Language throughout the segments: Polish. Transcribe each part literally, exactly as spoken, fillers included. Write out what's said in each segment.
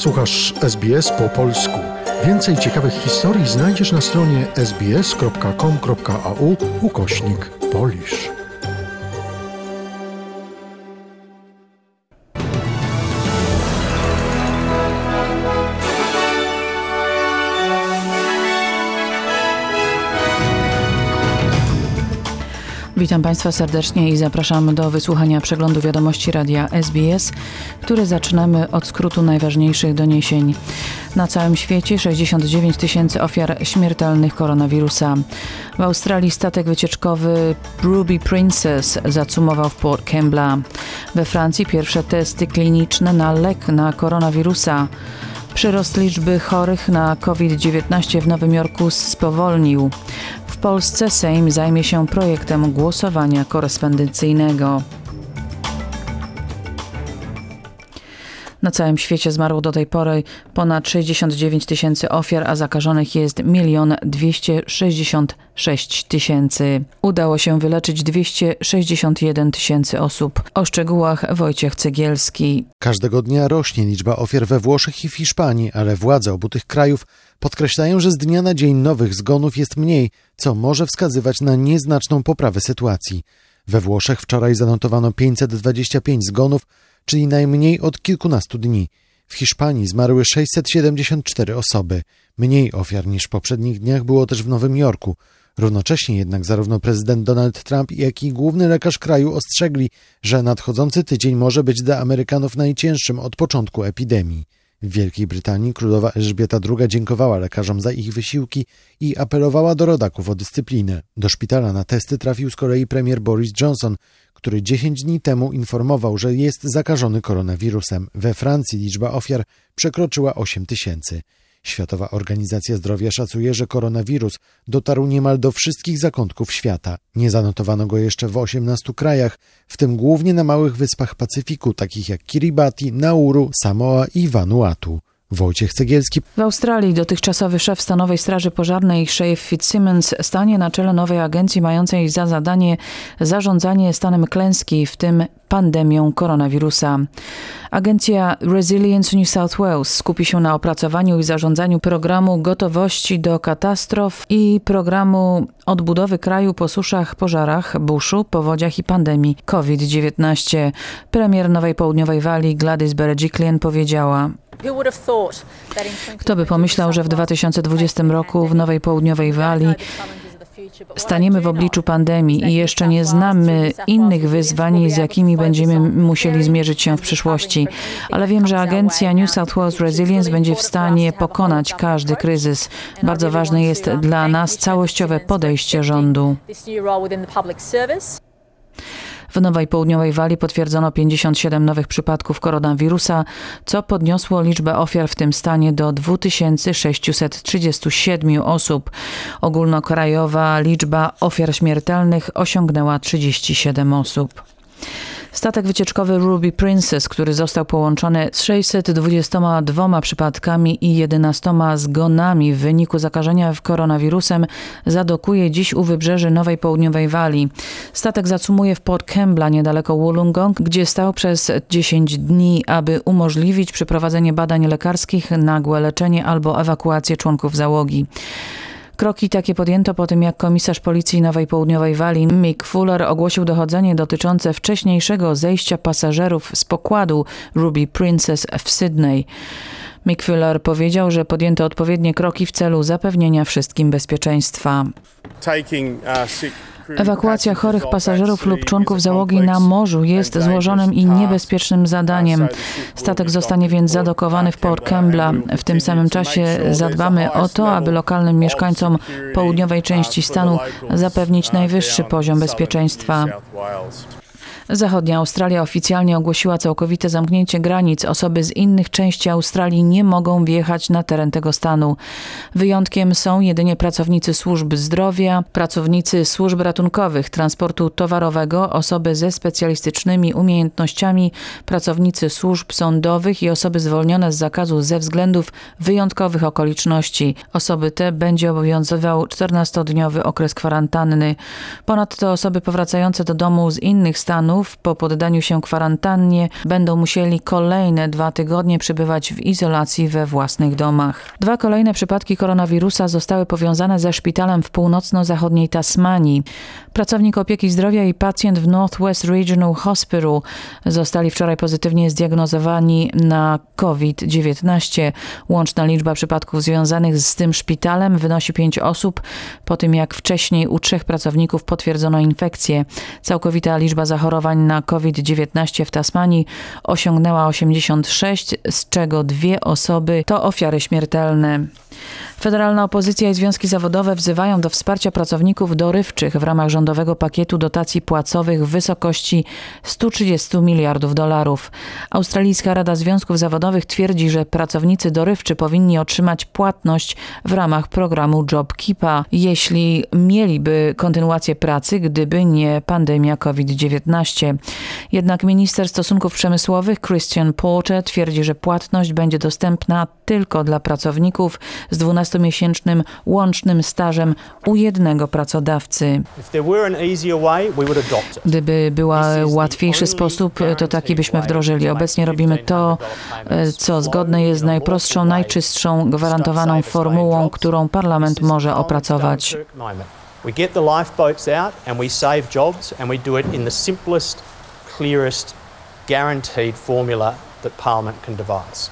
Słuchasz S B S po polsku. Więcej ciekawych historii znajdziesz na stronie sbs.com.au ukośnik Polish. Witam Państwa serdecznie i zapraszam do wysłuchania przeglądu wiadomości radia S B S, które zaczynamy od skrótu najważniejszych doniesień. Na całym świecie sześćdziesiąt dziewięć tysięcy ofiar śmiertelnych koronawirusa. W Australii statek wycieczkowy Ruby Princess zacumował w Port Kembla. We Francji pierwsze testy kliniczne na lek na koronawirusa. Przyrost liczby chorych na COVID dziewiętnaście w Nowym Jorku spowolnił. W Polsce Sejm zajmie się projektem głosowania korespondencyjnego. Na całym świecie zmarło do tej pory ponad sześćdziesiąt dziewięć tysięcy ofiar, a zakażonych jest milion dwieście sześćdziesiąt sześć tysięcy. Udało się wyleczyć dwieście sześćdziesiąt jeden tysięcy osób. O szczegółach Wojciech Cegielski. Każdego dnia rośnie liczba ofiar we Włoszech i w Hiszpanii, ale władze obu tych krajów podkreślają, że z dnia na dzień nowych zgonów jest mniej, co może wskazywać na nieznaczną poprawę sytuacji. We Włoszech wczoraj zanotowano pięćset dwadzieścia pięć zgonów, czyli najmniej od kilkunastu dni. W Hiszpanii zmarły sześćset siedemdziesiąt cztery osoby. Mniej ofiar niż w poprzednich dniach było też w Nowym Jorku. Równocześnie jednak zarówno prezydent Donald Trump, jak i główny lekarz kraju ostrzegli, że nadchodzący tydzień może być dla Amerykanów najcięższym od początku epidemii. W Wielkiej Brytanii królowa Elżbieta druga dziękowała lekarzom za ich wysiłki i apelowała do rodaków o dyscyplinę. Do szpitala na testy trafił z kolei premier Boris Johnson, który dziesięć dni temu informował, że jest zakażony koronawirusem. We Francji liczba ofiar przekroczyła osiem tysięcy. Światowa Organizacja Zdrowia szacuje, że koronawirus dotarł niemal do wszystkich zakątków świata. Nie zanotowano go jeszcze w osiemnastu krajach, w tym głównie na małych wyspach Pacyfiku, takich jak Kiribati, Nauru, Samoa i Vanuatu. Wojciech Cegielski. W Australii dotychczasowy szef Stanowej Straży Pożarnej Sheriff Fitzsimmons stanie na czele nowej agencji mającej za zadanie zarządzanie stanem klęski, w tym pandemią koronawirusa. Agencja Resilience New South Wales skupi się na opracowaniu i zarządzaniu programu gotowości do katastrof i programu odbudowy kraju po suszach, pożarach, buszu, powodziach i pandemii COVID dziewiętnaście. Premier Nowej Południowej Walii Gladys Berejiklian powiedziała: Kto by pomyślał, że w dwa tysiące dwudziestym roku w Nowej Południowej Walii staniemy w obliczu pandemii i jeszcze nie znamy innych wyzwań, z jakimi będziemy musieli zmierzyć się w przyszłości. Ale wiem, że agencja New South Wales Resilience będzie w stanie pokonać każdy kryzys. Bardzo ważne jest dla nas całościowe podejście rządu. W Nowej Południowej Walii potwierdzono pięćdziesiąt siedem nowych przypadków koronawirusa, co podniosło liczbę ofiar w tym stanie do dwa tysiące sześćset trzydzieści siedem osób. Ogólnokrajowa liczba ofiar śmiertelnych osiągnęła trzydzieści siedem osób. Statek wycieczkowy Ruby Princess, który został połączony z sześćset dwudziestoma dwoma przypadkami i jedenastoma zgonami w wyniku zakażenia koronawirusem, zadokuje dziś u wybrzeży Nowej Południowej Walii. Statek zacumuje w Port Kembla niedaleko Wollongong, gdzie stał przez dziesięć dni, aby umożliwić przeprowadzenie badań lekarskich, nagłe leczenie albo ewakuację członków załogi. Kroki takie podjęto po tym, jak komisarz policji Nowej Południowej Walii Mick Fuller ogłosił dochodzenie dotyczące wcześniejszego zejścia pasażerów z pokładu Ruby Princess w Sydney. Mick Fuller powiedział, że podjęto odpowiednie kroki w celu zapewnienia wszystkim bezpieczeństwa. Ewakuacja chorych pasażerów lub członków załogi na morzu jest złożonym i niebezpiecznym zadaniem. Statek zostanie więc zadokowany w Port Kembla. W tym samym czasie zadbamy o to, aby lokalnym mieszkańcom południowej części stanu zapewnić najwyższy poziom bezpieczeństwa. Zachodnia Australia oficjalnie ogłosiła całkowite zamknięcie granic. Osoby z innych części Australii nie mogą wjechać na teren tego stanu. Wyjątkiem są jedynie pracownicy służb zdrowia, pracownicy służb ratunkowych, transportu towarowego, osoby ze specjalistycznymi umiejętnościami, pracownicy służb sądowych i osoby zwolnione z zakazu ze względów wyjątkowych okoliczności. Osoby te będzie obowiązywał czternastodniowy okres kwarantanny. Ponadto osoby powracające do domu z innych stanów zgonów po poddaniu się kwarantannie będą musieli kolejne dwa tygodnie przebywać w izolacji we własnych domach. Dwa kolejne przypadki koronawirusa zostały powiązane ze szpitalem w północno-zachodniej Tasmanii. Pracownik opieki zdrowia i pacjent w Northwest Regional Hospital zostali wczoraj pozytywnie zdiagnozowani na COVID dziewiętnaście. Łączna liczba przypadków związanych z tym szpitalem wynosi pięć osób, po tym jak wcześniej u trzech pracowników potwierdzono infekcję. Całkowita liczba zachorowań na COVID dziewiętnaście w Tasmanii osiągnęła osiemdziesiąt sześć, z czego dwie osoby to ofiary śmiertelne. Federalna opozycja i związki zawodowe wzywają do wsparcia pracowników dorywczych w ramach rządowego pakietu dotacji płacowych w wysokości sto trzydzieści miliardów dolarów. Australijska Rada Związków Zawodowych twierdzi, że pracownicy dorywczy powinni otrzymać płatność w ramach programu JobKeepa, jeśli mieliby kontynuację pracy, gdyby nie pandemia COVID dziewiętnaście. Jednak minister stosunków przemysłowych Christian Porter twierdzi, że płatność będzie dostępna tylko dla pracowników z dwunastomiesięcznym łącznym stażem u jednego pracodawcy. Gdyby był łatwiejszy sposób, to taki byśmy wdrożyli. Obecnie robimy to, co zgodne jest z najprostszą, najczystszą, gwarantowaną formułą, którą parlament może opracować. We get the lifeboats out and we save jobs and we do it in the simplest, clearest, guaranteed formula that Parliament can devise.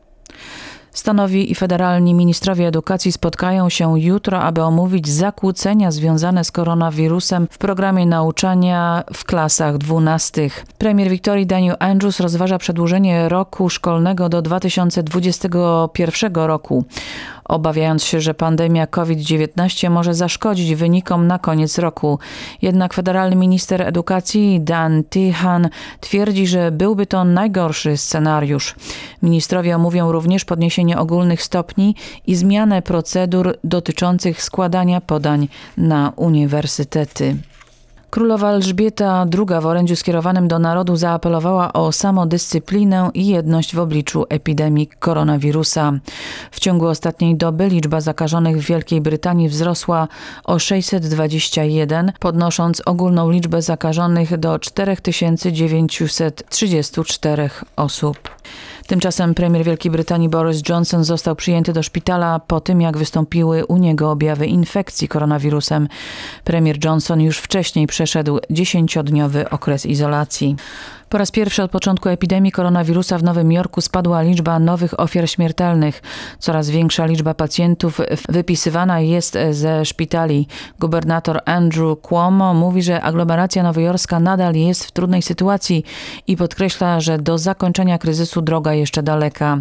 Stanowi i federalni ministrowie edukacji spotkają się jutro, aby omówić zakłócenia związane z koronawirusem w programie nauczania w klasach dwunastych. Premier Wiktorii Daniel Andrews rozważa przedłużenie roku szkolnego do dwa tysiące dwudziestego pierwszego roku, obawiając się, że pandemia COVID dziewiętnaście może zaszkodzić wynikom na koniec roku. Jednak federalny minister edukacji Dan Tehan twierdzi, że byłby to najgorszy scenariusz. Ministrowie omówią również podniesienie ogólnych stopni i zmianę procedur dotyczących składania podań na uniwersytety. Królowa Elżbieta druga w orędziu skierowanym do narodu zaapelowała o samodyscyplinę i jedność w obliczu epidemii koronawirusa. W ciągu ostatniej doby liczba zakażonych w Wielkiej Brytanii wzrosła o sześćset dwadzieścia jeden, podnosząc ogólną liczbę zakażonych do cztery tysiące dziewięćset trzydzieści cztery osób. Tymczasem premier Wielkiej Brytanii Boris Johnson został przyjęty do szpitala po tym, jak wystąpiły u niego objawy infekcji koronawirusem. Premier Johnson już wcześniej przeszedł dziesięciodniowy okres izolacji. Po raz pierwszy od początku epidemii koronawirusa w Nowym Jorku spadła liczba nowych ofiar śmiertelnych. Coraz większa liczba pacjentów wypisywana jest ze szpitali. Gubernator Andrew Cuomo mówi, że aglomeracja nowojorska nadal jest w trudnej sytuacji i podkreśla, że do zakończenia kryzysu droga jeszcze daleka.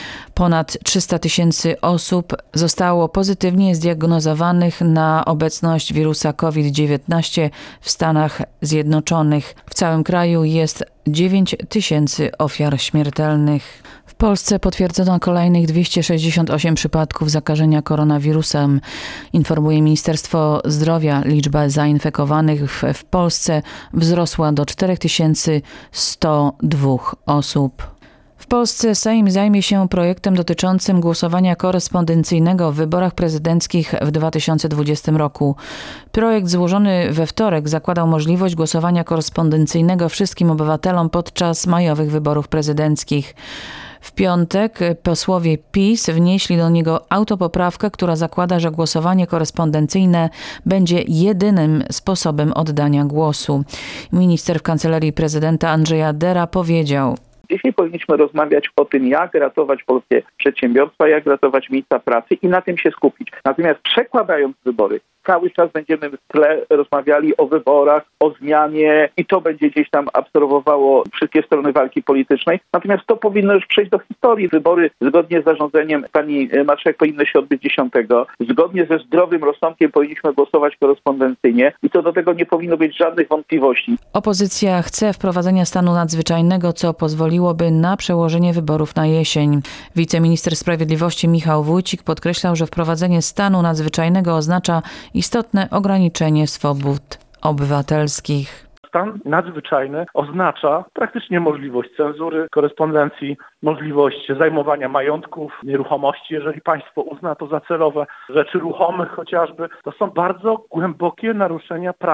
Ponad trzysta tysięcy osób zostało pozytywnie zdiagnozowanych na obecność wirusa COVID dziewiętnaście w Stanach Zjednoczonych. W całym kraju jest dziewięć tysięcy ofiar śmiertelnych. W Polsce potwierdzono kolejnych dwieście sześćdziesiąt osiem przypadków zakażenia koronawirusem. Informuje Ministerstwo Zdrowia. Liczba zainfekowanych w, w Polsce wzrosła do cztery tysiące sto dwa osób. W Polsce Sejm zajmie się projektem dotyczącym głosowania korespondencyjnego w wyborach prezydenckich w dwa tysiące dwudziestym roku. Projekt złożony we wtorek zakładał możliwość głosowania korespondencyjnego wszystkim obywatelom podczas majowych wyborów prezydenckich. W piątek posłowie PiS wnieśli do niego autopoprawkę, która zakłada, że głosowanie korespondencyjne będzie jedynym sposobem oddania głosu. Minister w Kancelarii Prezydenta Andrzeja Dera powiedział: Dzisiaj powinniśmy rozmawiać o tym, jak ratować polskie przedsiębiorstwa, jak ratować miejsca pracy i na tym się skupić. Natomiast przekładając wybory, cały czas będziemy w tle rozmawiali o wyborach, o zmianie i to będzie gdzieś tam absorbowało wszystkie strony walki politycznej. Natomiast to powinno już przejść do historii. Wybory zgodnie z zarządzeniem pani marszałek powinny się odbyć dziesiątego. Zgodnie ze zdrowym rozsądkiem powinniśmy głosować korespondencyjnie i to do tego nie powinno być żadnych wątpliwości. Opozycja chce wprowadzenia stanu nadzwyczajnego, co pozwoliłoby na przełożenie wyborów na jesień. Wiceminister Sprawiedliwości Michał Wójcik podkreślał, że wprowadzenie stanu nadzwyczajnego oznacza istotne ograniczenie swobód obywatelskich. Stan nadzwyczajny oznacza praktycznie możliwość cenzury korespondencji, możliwość zajmowania majątków, nieruchomości, jeżeli państwo uzna to za celowe, rzeczy ruchomych chociażby. To są bardzo głębokie naruszenia praw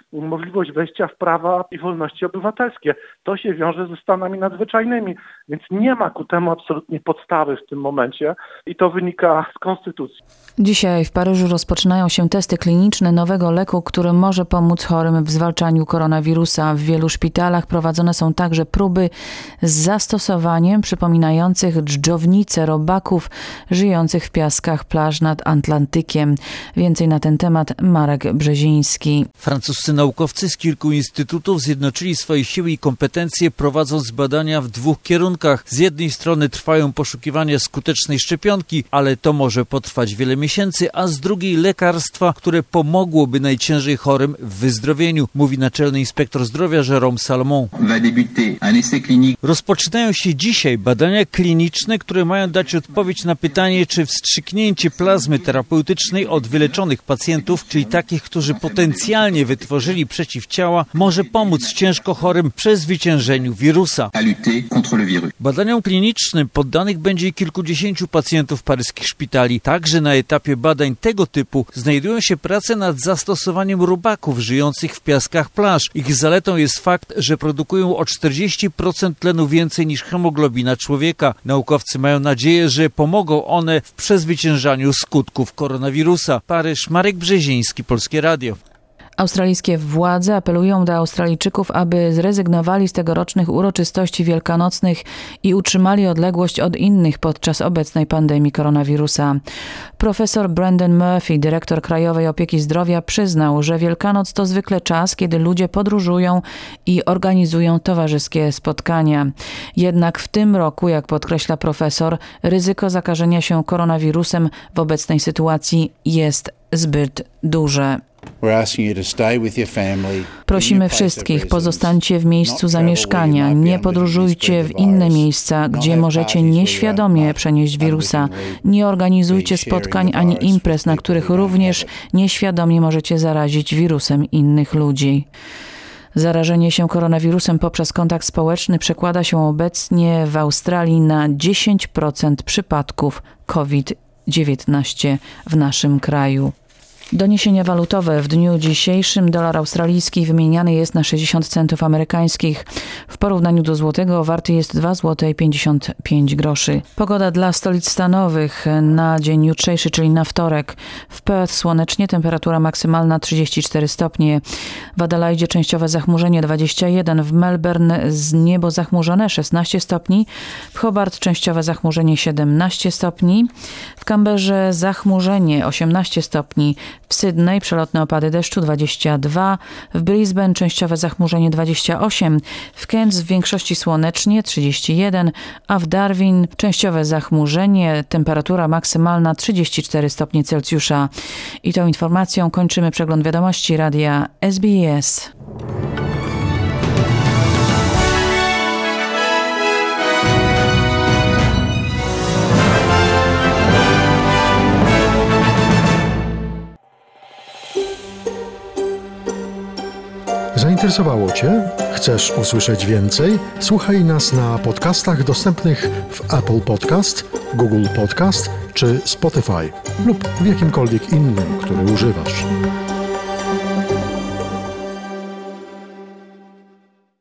możliwość wejścia w prawa i wolności obywatelskie. To się wiąże ze stanami nadzwyczajnymi, więc nie ma ku temu absolutnie podstawy w tym momencie i to wynika z konstytucji. Dzisiaj w Paryżu rozpoczynają się testy kliniczne nowego leku, który może pomóc chorym w zwalczaniu koronawirusa. W wielu szpitalach prowadzone są także próby z zastosowaniem przypominających dżdżownice robaków żyjących w piaskach plaż nad Atlantykiem. Więcej na ten temat Marek Brzeziński. Francuscy naukowcy z kilku instytutów zjednoczyli swoje siły i kompetencje, prowadząc badania w dwóch kierunkach. Z jednej strony trwają poszukiwania skutecznej szczepionki, ale to może potrwać wiele miesięcy, a z drugiej lekarstwa, które pomogłoby najciężej chorym w wyzdrowieniu, mówi naczelny inspektor zdrowia Jérôme Salomon. Rozpoczynają się dzisiaj badania kliniczne, które mają dać odpowiedź na pytanie, czy wstrzyknięcie plazmy terapeutycznej od wyleczonych pacjentów, czyli takich, którzy potencjalnie wytworzyli przeciwciała, może pomóc ciężko chorym w przezwyciężeniu wirusa. Badaniom klinicznym poddanych będzie kilkudziesięciu pacjentów paryskich szpitali. Także na etapie badań tego typu znajdują się prace nad zastosowaniem robaków żyjących w piaskach plaż. Ich zaletą jest fakt, że produkują o czterdzieści procent tlenu więcej niż hemoglobina człowieka. Naukowcy mają nadzieję, że pomogą one w przezwyciężaniu skutków koronawirusa. Paryż, Marek Brzeziński, Polskie Radio. Australijskie władze apelują do Australijczyków, aby zrezygnowali z tegorocznych uroczystości wielkanocnych i utrzymali odległość od innych podczas obecnej pandemii koronawirusa. Profesor Brendan Murphy, dyrektor Krajowej Opieki Zdrowia, przyznał, że Wielkanoc to zwykle czas, kiedy ludzie podróżują i organizują towarzyskie spotkania. Jednak w tym roku, jak podkreśla profesor, ryzyko zakażenia się koronawirusem w obecnej sytuacji jest zbyt duże. Prosimy wszystkich, pozostańcie w miejscu zamieszkania, nie podróżujcie w inne miejsca, gdzie możecie nieświadomie przenieść wirusa. Nie organizujcie spotkań ani imprez, na których również nieświadomie możecie zarazić wirusem innych ludzi. Zarażenie się koronawirusem poprzez kontakt społeczny przekłada się obecnie w Australii na dziesięć procent przypadków COVID dziewiętnaście w naszym kraju. Doniesienia walutowe. W dniu dzisiejszym dolar australijski wymieniany jest na sześćdziesiąt centów amerykańskich. W porównaniu do złotego warty jest dwa złote pięćdziesiąt pięć groszy. Pogoda dla stolic stanowych na dzień jutrzejszy, czyli na wtorek. W Perth słonecznie, temperatura maksymalna trzydzieści cztery stopnie. W Adelaide częściowe zachmurzenie dwadzieścia jeden. W Melbourne z niebo zachmurzone szesnaście stopni. W Hobart częściowe zachmurzenie siedemnaście stopni. W Canberrze zachmurzenie osiemnaście stopni. W Sydney przelotne opady deszczu dwadzieścia dwa, w Brisbane częściowe zachmurzenie dwadzieścia osiem, w Cairns w większości słonecznie trzydzieści jeden, a w Darwin częściowe zachmurzenie, temperatura maksymalna trzydzieści cztery stopnie Celsjusza. I tą informacją kończymy przegląd wiadomości radia S B S. Zainteresowało Cię? Chcesz usłyszeć więcej? Słuchaj nas na podcastach dostępnych w Apple Podcast, Google Podcast czy Spotify lub w jakimkolwiek innym, który używasz.